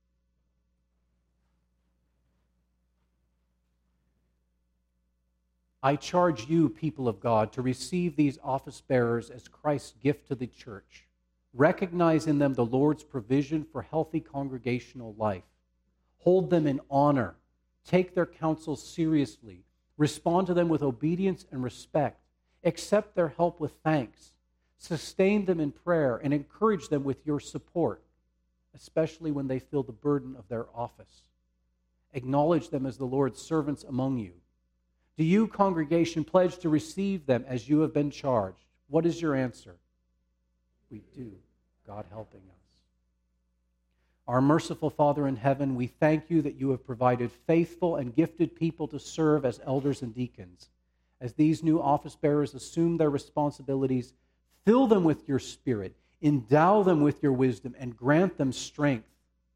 I charge you, people of God, to receive these office bearers as Christ's gift to the church. Recognize in them the Lord's provision for healthy congregational life. Hold them in honor. Take their counsel seriously. Respond to them with obedience and respect. Accept their help with thanks. Sustain them in prayer and encourage them with your support, especially when they feel the burden of their office. Acknowledge them as the Lord's servants among you. Do you, congregation, pledge to receive them as you have been charged? What is your answer? We do, God helping us. Our merciful Father in heaven, we thank you that you have provided faithful and gifted people to serve as elders and deacons. As these new office bearers assume their responsibilities, fill them with your Spirit, endow them with your wisdom, and grant them strength.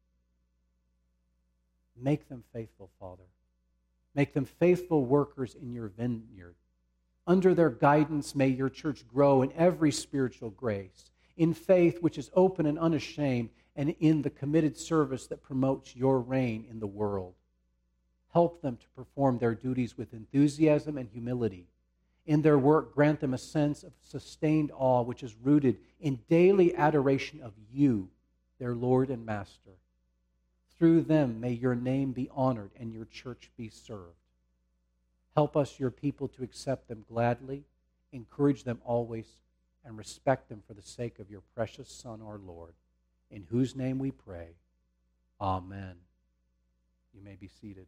Make them faithful, Father. Make them faithful workers in your vineyard. Under their guidance, may your church grow in every spiritual grace, in faith which is open and unashamed, and in the committed service that promotes your reign in the world. Help them to perform their duties with enthusiasm and humility. In their work, grant them a sense of sustained awe which is rooted in daily adoration of you, their Lord and Master. Through them, may your name be honored and your church be served. Help us, your people, to accept them gladly, encourage them always, and respect them for the sake of your precious Son, our Lord, in whose name we pray. Amen. You may be seated.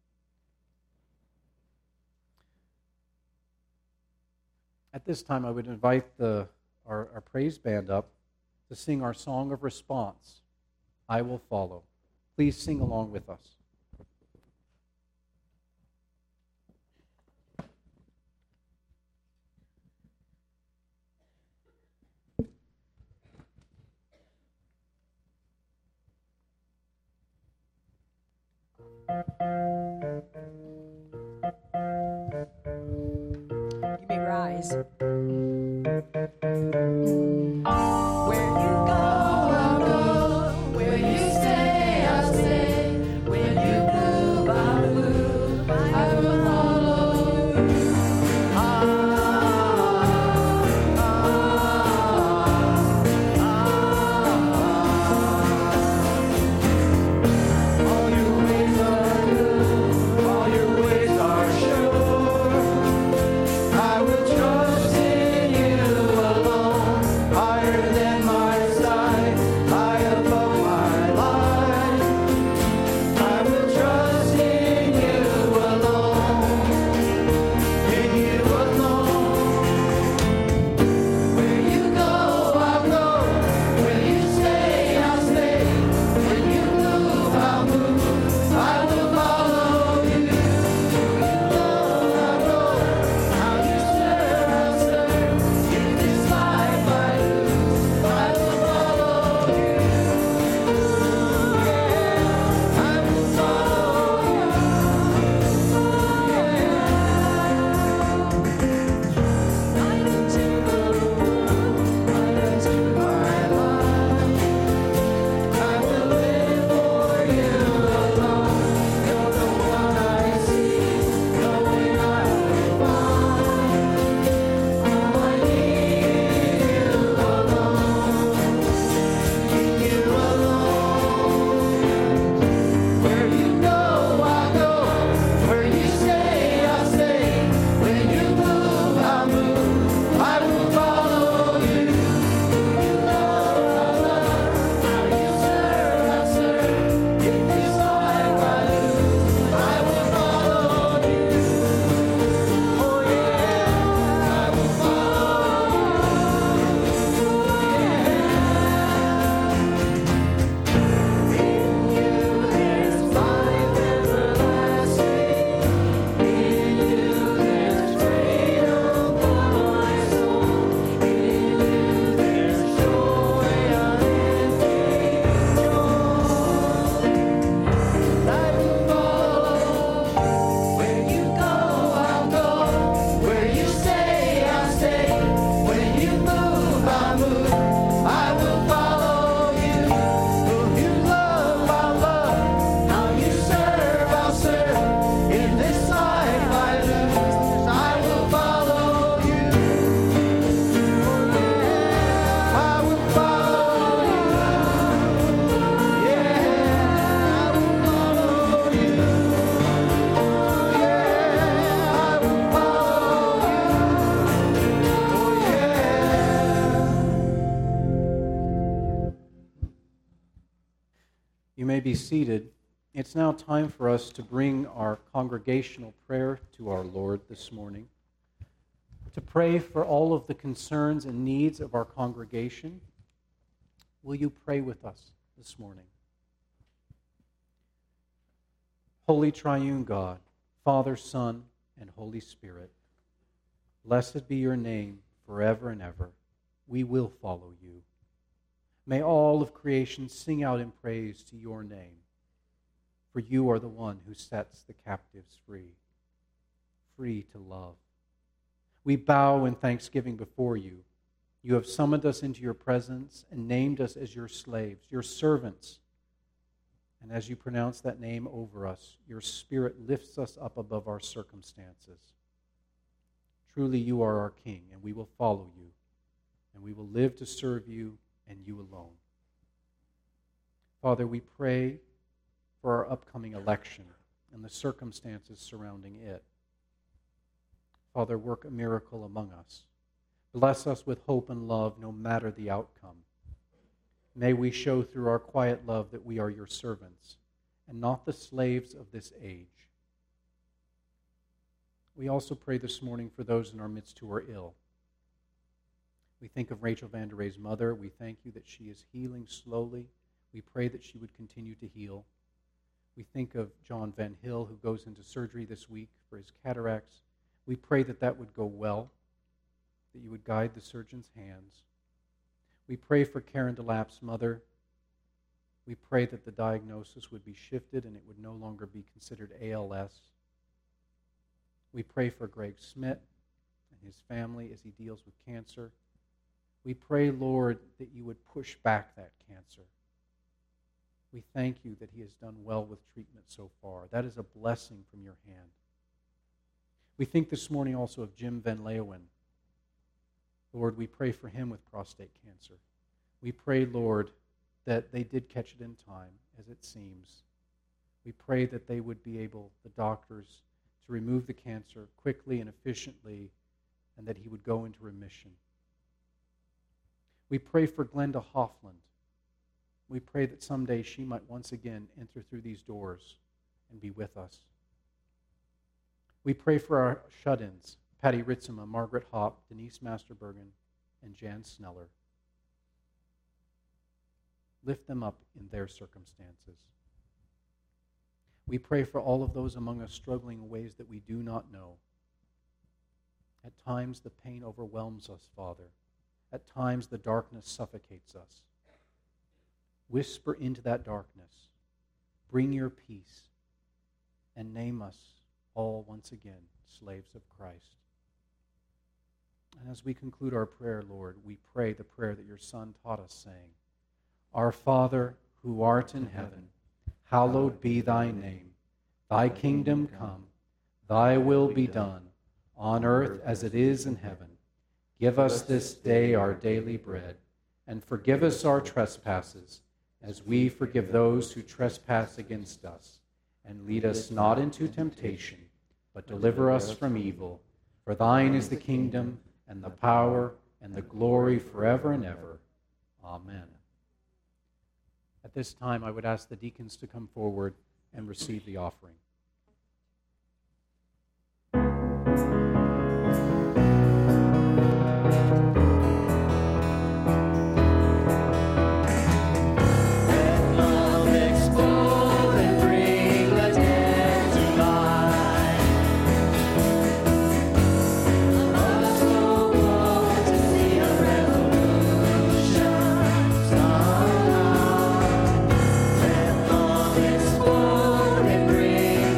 At this time, I would invite our praise band up to sing our song of response, I Will Follow. Please sing along with us. You may rise. Where you go, I'll go. Where you stay, I'll stay. Where you move, I'll move. I will follow you. All your ways are good, all your ways are sure. I will trust in you alone, higher than my sight, high above my life. I will trust in you alone, in you alone. Where you go, I'll go. Where you stay, I'll stay. When you move, I'll move. I will follow you. You love, I'll go. How you serve, I'll serve. In this life I lose, I will follow you. Yeah, I will follow you. Light into the world, light into my life. I will live for you alone. You're the one I see, knowing I will find. All I need is you alone, in you alone. Where you go, I'll go. Where you stay, I'll stay. When you move, I'll move. I will follow you. You love, I'll love. How you serve, I'll serve. In this life I lose, I will follow you. Oh yeah, I will follow you. In you there's life everlasting. In you there's freedom for my soul. In you there's joy unending joy. I will follow. Where you go, I'll go. Where you stay, I'll stay. When you move, I'll move. I will follow you. Whom you love, I'll love. How you serve, I'll serve. In this life I lose, I will follow you. I will follow you. Yeah, I will follow you. Yeah, I will follow you. Oh yeah. You may be seated. It's now time for us to bring our congregational prayer to our Lord this morning, to pray for all of the concerns and needs of our congregation. Will you pray with us this morning? Holy Triune God, Father, Son, and Holy Spirit, blessed be your name forever and ever. We will follow you. May all of creation sing out in praise to your name, for you are the one who sets the captives free, free to love. We bow in thanksgiving before you. You have summoned us into your presence and named us as your slaves, your servants. And as you pronounce that name over us, your Spirit lifts us up above our circumstances. Truly, you are our King, and we will follow you, and we will live to serve you and you alone. Father, we pray for our upcoming election and the circumstances surrounding it. Father, work a miracle among us. Bless us with hope and love no matter the outcome. May we show through our quiet love that we are your servants and not the slaves of this age. We also pray this morning for those in our midst who are ill. We think of Rachel Van Der Rey's mother. We thank you that she is healing slowly. We pray that she would continue to heal. We think of John Van Hill, who goes into surgery this week for his cataracts. We pray that that would go well, that you would guide the surgeon's hands. We pray for Karen DeLapp's mother. We pray that the diagnosis would be shifted and it would no longer be considered ALS. We pray for Greg Smith and his family as he deals with cancer. We pray, Lord, that you would push back that cancer. We thank you that he has done well with treatment so far. That is a blessing from your hand. We think this morning also of Jim Van Leeuwen. Lord, we pray for him with prostate cancer. We pray, Lord, that they did catch it in time, as it seems. We pray that they would be able, the doctors, to remove the cancer quickly and efficiently, and that he would go into remission. We pray for Glenda Hoffland. We pray that someday she might once again enter through these doors and be with us. We pray for our shut-ins, Patty Ritzema, Margaret Hopp, Denise Masterbergen, and Jan Sneller. Lift them up in their circumstances. We pray for all of those among us struggling in ways that we do not know. At times the pain overwhelms us, Father. At times the darkness suffocates us. Whisper into that darkness. Bring your peace and name us all once again slaves of Christ. And as we conclude our prayer, Lord, we pray the prayer that your Son taught us, saying, Our Father, who art in heaven, hallowed be thy name. Thy kingdom come, thy will be done, on earth as it is in heaven. Give us this day our daily bread, and forgive us our trespasses, as we forgive those who trespass against us. And lead us not into temptation, but deliver us from evil. For thine is the kingdom, and the power, and the glory forever and ever. Amen. At this time, I would ask the deacons to come forward and receive the offering. Bring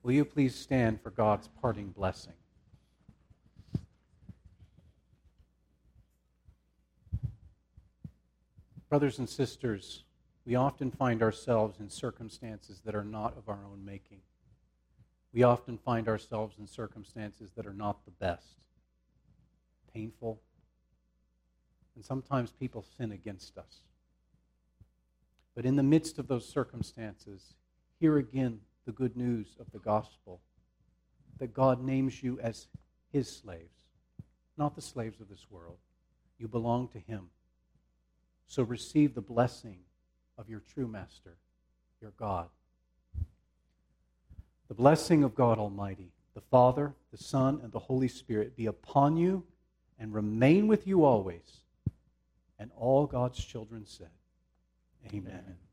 Will you please stand for God's parting blessing? Brothers and sisters, we often find ourselves in circumstances that are not of our own making. We often find ourselves in circumstances that are not the best, painful, and sometimes people sin against us. But in the midst of those circumstances, hear again the good news of the gospel, that God names you as His slaves, not the slaves of this world. You belong to Him. So receive the blessing of your true Master, your God. The blessing of God Almighty, the Father, the Son, and the Holy Spirit be upon you and remain with you always. And all God's children said, Amen.